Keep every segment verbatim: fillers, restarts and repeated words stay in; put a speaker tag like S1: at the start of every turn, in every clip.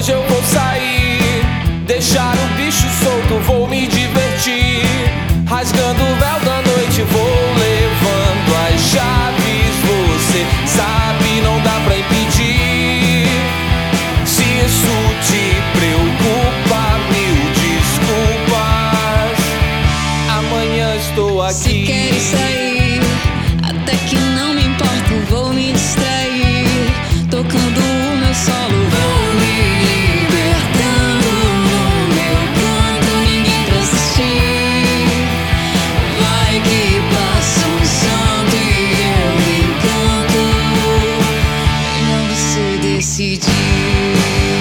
S1: Hoje eu vou sair, deixar o bicho solto, vou me divertir. Rasgando o véu da noite, vou levando as chaves. Você sabe, não dá pra impedir. Se isso te preocupa, mil desculpas. Amanhã estou aqui.
S2: Se queres sair, até que não me importa, vou me distrair. Tocando o meu solo, vou me libertando. No meu canto, ninguém pra assistir. Vai que passa um santo e eu me encanto. Melhor você decidir.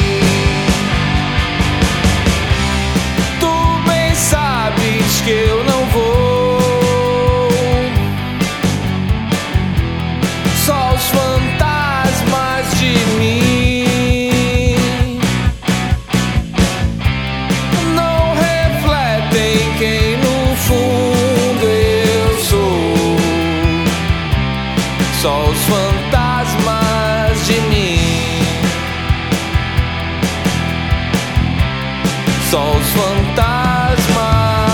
S1: Tu bem sabes que eu não vou. Só os fantasmas de mim não refletem quem no fundo eu sou. Só os fantasmas de mim. Só os fantasmas.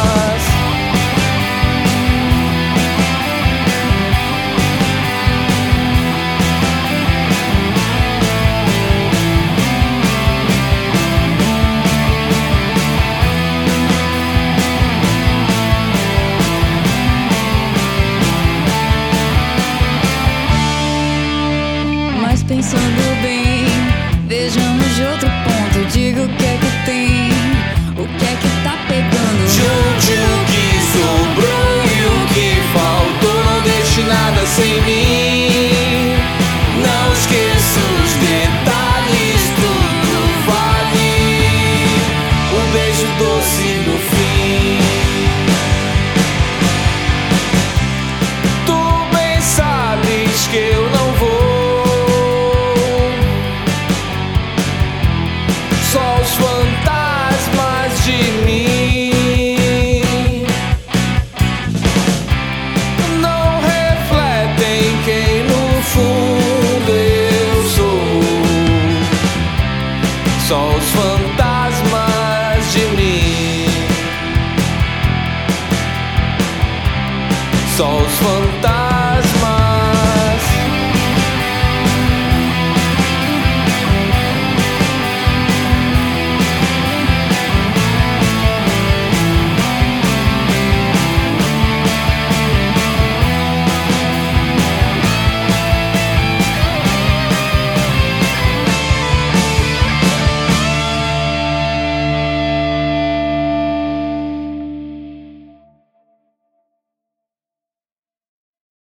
S2: Mas pensando bem, vejamos de outro ponto. Diga o que é que tem, o que é que tá pegando.
S1: Junte o que sobrou e o que faltou, não deixe nada sem mim. Não esqueça os detalhes, tudo vale. Um beijo doce no fim. Tu bem sabes que eu não vou. Só os fantasmas de mim não refletem quem no fundo eu sou. Só os fantasmas.